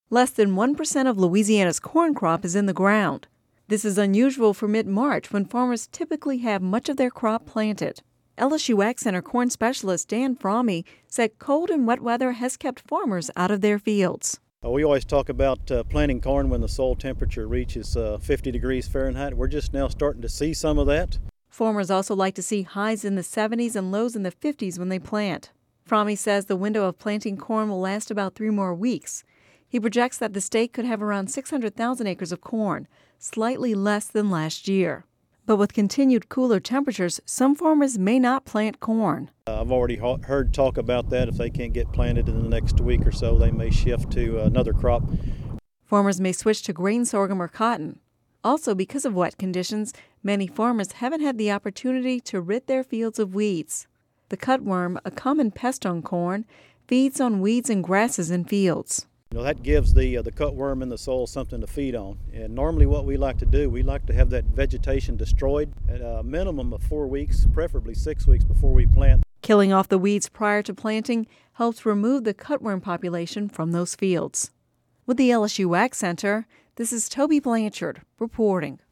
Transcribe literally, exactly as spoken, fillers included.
Less than one percent of Louisiana's corn crop is in the ground. This is unusual for mid-March when farmers typically have much of their crop planted. L S U Ag Center corn specialist Dan Fromme said cold and wet weather has kept farmers out of their fields. We always talk about uh, planting corn when the soil temperature reaches uh, fifty degrees Fahrenheit. We're just now starting to see some of that. Farmers also like to see highs in the seventies and lows in the fifties when they plant. Fromme says the window of planting corn will last about three more weeks. He projects that the state could have around six hundred thousand acres of corn, slightly less than last year. But with continued cooler temperatures, some farmers may not plant corn. Uh, I've already ha- heard talk about that. If they can't get planted in the next week or so, they may shift to another crop. Farmers may switch to grain sorghum or cotton. Also, because of wet conditions, many farmers haven't had the opportunity to rid their fields of weeds. The cutworm, a common pest on corn, feeds on weeds and grasses in fields. You know, that gives the uh, the cutworm in the soil something to feed on. And normally what we like to do, we like to have that vegetation destroyed at a minimum of four weeks, preferably six weeks before we plant. Killing off the weeds prior to planting helps remove the cutworm population from those fields. With the L S U Ag Center, this is Toby Blanchard reporting.